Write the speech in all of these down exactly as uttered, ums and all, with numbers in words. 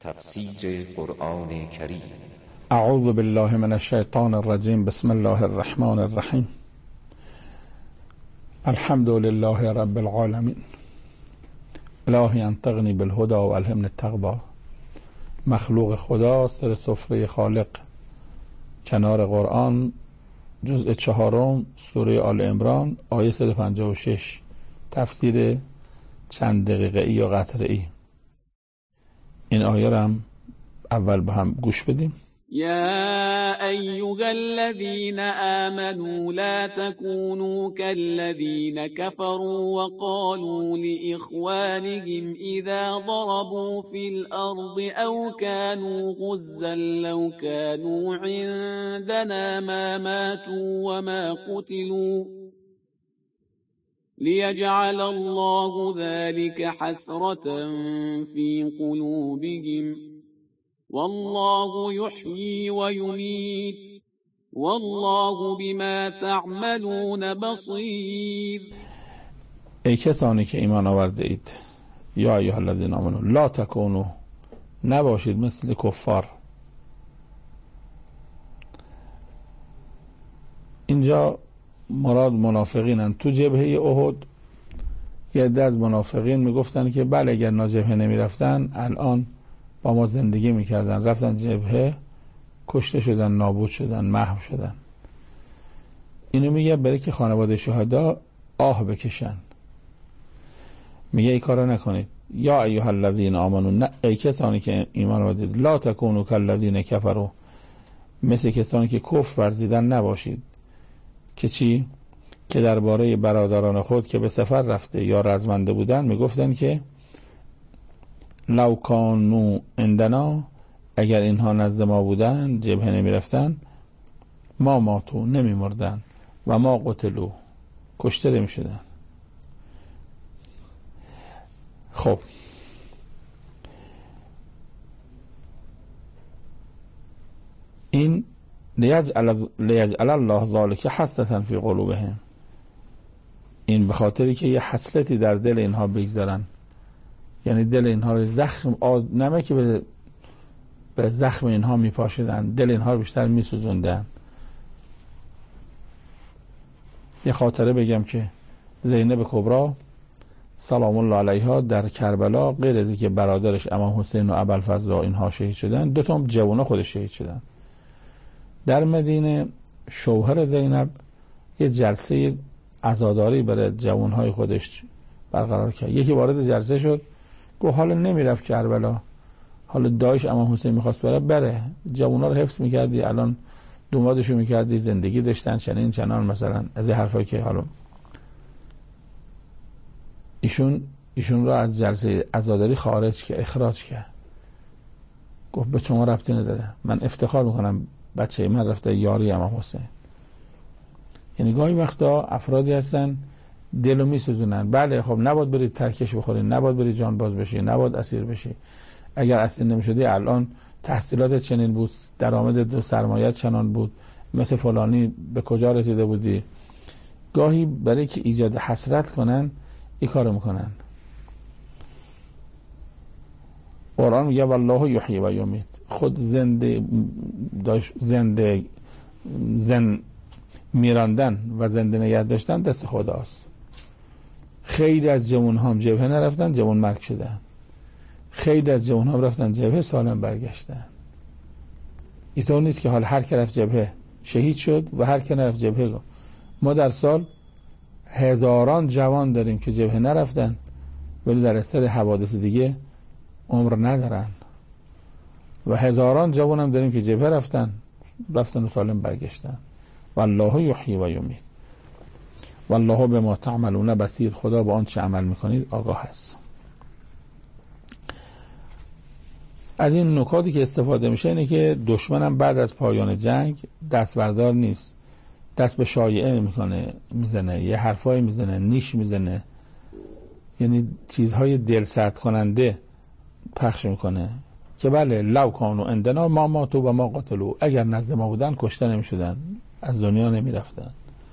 تفسیر قرآن کریم. اعوذ بالله من الشیطان الرجیم. بسم الله الرحمن الرحیم. الحمد لله رب العالمین. الهی انطقنی بالهدى و الهمنی التقوی. مخلوق خدا، سر سفره خالق، کنار قرآن، جزء چهارم، سوره آل عمران، آیه صد و پنجاه و شش. تفسیر چند دقیقه‌ای یا قطره‌ای. این آیه را هم اول با هم گوش بدیم. يا أيها الذين آمنوا لا تكونوا كالذين كفروا وقالوا لإخوانهم إذا ضربوا في الأرض أو كانوا غزا لو كانوا عندنا ما ماتوا وما قتلوا ليجعل الله ذلك حسرة في قلوبهم والله يحيي ويميت والله بما تعملون بصیر. ای کسانی که ایمان آورده اید، یا ایها الذین آمنوا لا تکونوا، نباشید مثل کفار. اینجا مراد منافقینن. تو جبهه احد یه عده از منافقین میگفتن که بله اگر نا جبهه نمیرفتن الان با ما زندگی میکردن، رفتن جبهه کشته شدن، نابود شدن، محو شدن. اینو میگه برای که خانواده شهدا آه بکشن. میگه ای کارو نکنید. یا ایها الذین آمنوا، نه ای کسانی که ایمان آوردید، لا تکونوا کالذین کفروا، مثل کسانی که کفر ورزیدن نباشید. که چی؟ که درباره برادران خود که به سفر رفته یا رزمنده بودن میگفتن که لو کانوا عندنا، اگر اینها نزد ما بودن، جبهه نمی رفتن، ما ماتوا، نمی مردن، و ما قتلوا، کشته نمی شدن. خب این لیجعل لیجعل الله ذلک حسرة فی قلوبهم، این به خاطری که یه حسرتی در دل اینها بگذارن، یعنی دل اینها رو زخم آد... نمه که به... به زخم اینها میپاشیدن، دل اینها رو بیشتر میسوزوندن. یه خاطره بگم که زینب کبرا سلام الله علیها در کربلا، غیر از اینکه برادرش امام حسین و ابوالفضل اینها شهید شدن، دو تا جوونا خودش شهید شدن. در مدینه شوهر زینب یه جلسه عزاداری برای جوانهای خودش برقرار کرد. یکی وارد جلسه شد، گفت حالا نمیرفت کربلا، حالا دایش امام حسین میخواست بره بره جوونا رو حفظ میکردی، الان دومادشو میکردی، زندگی داشتن، چنین چنان، مثلا از این حرفایی که حالا ایشون ایشون رو از جلسه عزاداری خارج که اخراج کرد. گفت به شما ربطی نداره، من افتخار میکنم بچه من رفته یاری امام حسین. یعنی گاهی وقتا افرادی هستن دلو میسوزونن. بله خب نباید برید ترکش بخورین، نباید برید جان باز بشی، نباید اسیر بشی. اگر اسیر نمیشدی الان تحصیلات چنین بود، درآمد دو سرمایت چنان بود، مثل فلانی به کجا رسیده بودی. گاهی برای که ایجاد حسرت کنن این کارو میکنن. قرآن میگه والله یحیی و یمیت، خود زنده زنده زن میراندن و زنده نگه داشتن دست خداست. خیلی از جوان هم جبهه نرفتن، جوان مرگ شدن. خیلی از جوان هم رفتن جبهه، سالم برگشتن. اینطور نیست که حال هر که رفت جبهه شهید شد و هر که نرفت جبهه گفت. ما در سال هزاران جوان داریم که جبهه نرفتن ولی در اثر حوادث دیگه عمر ندارن، و هزاران جوان هم داریم که جبهه رفتن رفتن و سالم برگشتن. والله یحیی و یمیت والله بما تعملون بصیر، خدا با آن چه عمل میکنید آگاه است. از این نکاتی که استفاده میشه اینه که دشمنم بعد از پایان جنگ دست بردار نیست، دست به شایعه میکنه، میزنه، یه حرفایی میزنه، نیش میزنه، یعنی چیزهای دل سرد کننده پخش میکنه که بله لو کانوا عندنا ما ماتوا و ما قتلوا، اگر نزد ما بودن کشته نمیشدن، از دنیا نمیرفتن.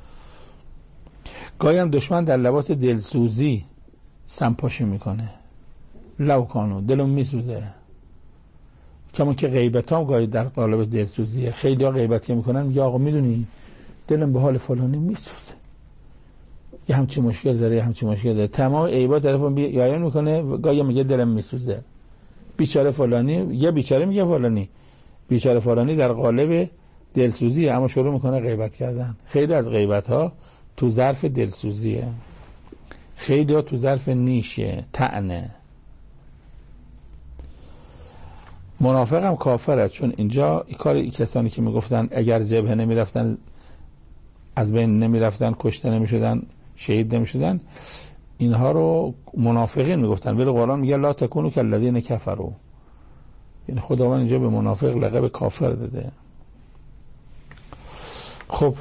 گاهی هم دشمن در لباس دلسوزی سمپاشی میکنه. لو کانوا، دلم میسوزه، کما که غیبت هم گاهی در قالب دلسوزیه. خیلی ها غیبت که میکنن میگه آقا میدونی دلم به حال فلانی میسوزه، یه همچی مشکل داره یه همچی مشکل داره، تمام عیبا طرفون بیان میکنه، گاهی میگه دلم میسوزه، بیچاره فلانی، یه بیچاره میگه فلانی، بیچاره فلانی در قالب دلسوزیه، اما شروع میکنه غیبت کردن. خیلی از غیبت ها تو ظرف دلسوزیه، خیلی ها تو ظرف نیشه، طعنه. منافق هم کافره، چون اینجا کار کسانی که میگفتن اگر جبهه نمیرفتن از بین نمیرفتن، کشته نمیشدن، شهید نمیشدن، اینها رو منافقین میگفتن، ولی قرآن میگه لا تکونوا کالذین کفروا، یعنی خداوند اینجا به منافق لقب کافر داده. خب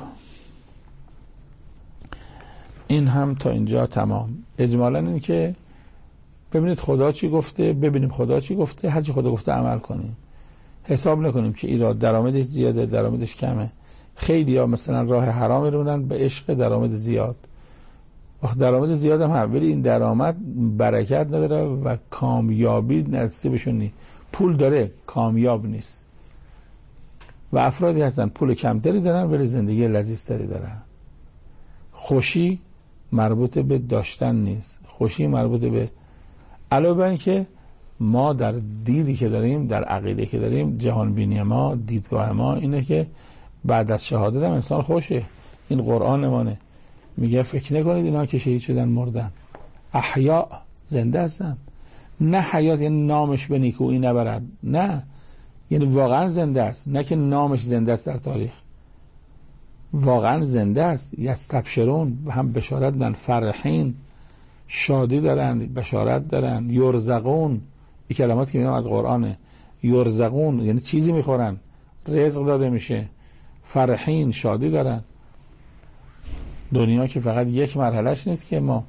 این هم تا اینجا تمام. اجمالا این که ببینید خدا چی گفته، ببینیم خدا چی گفته، هر چی خدا گفته عمل کنیم، حساب نکنیم که ایراد درآمدش زیاده درآمدش کمه. خیلی ها مثلا راه حرام میرونن به عشق درآمد زیاد، وقت درآمد زیاد هم هم ولی این درآمد برکت نداره و کامیابی نصیبشون نیست. پول داره کامیاب نیست. و افرادی هستن پول کمتری دارن ولی زندگی لذیذتری دارن. خوشی مربوط به داشتن نیست، خوشی مربوط به علاوه بر این که ما در دیدی که داریم، در عقیده که داریم، جهان بینی ما، دیدگاه ما اینه که بعد از شهادت هم انسان خوشه. این قرآن مانه میگه فکر نکنید اینا که شهید شدن مردن، احیا زنده هستن. نه حیات یعنی نامش به نیکویی نبرد، نه، یعنی واقعا زنده است، نه که نامش زنده است در تاریخ، واقعا زنده است. یستبشرون هم بشارت دارن، فرحین شادی دارن، بشارت دارن، یرزقون، این کلمات که میگم از قرآنه، یرزقون یعنی چیزی میخورن، رزق داده میشه، فرحین شادی دارن. دنیا که فقط یک مرحلهش نیست که ما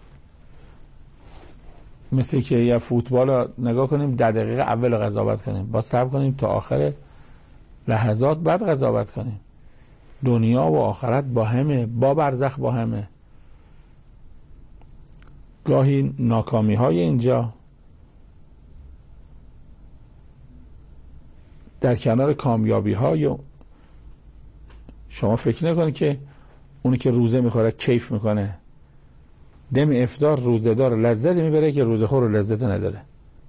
مثل که یه فوتبال رو نگاه کنیم ده دقیقه اول رو قضاوت کنیم، با صبر کنیم تا آخر لحظات بعد قضاوت کنیم. دنیا و آخرت با همه، با برزخ با همه. گاهی ناکامی های اینجا در کنار کامیابی های شما فکر نکنید که اونی که روزه میخوره کیف میکنه، دم افطار روزه دار لذت میبره که روزه خور لذت نداره.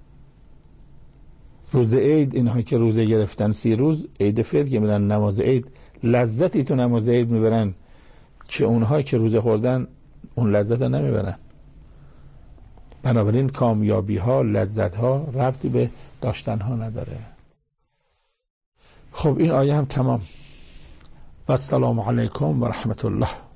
روزه عید اینها که روزه گرفتن سی روز عید فطر که میرن نماز عید لذتی تو نماز عید میبرن که اونها که روزه خوردن اون لذت رو نمیبرن. بنابراین کامیابی ها، لذت ها ربطی به داشتن ها نداره. خب این آیه هم تمام. و السلام علیکم و رحمت الله.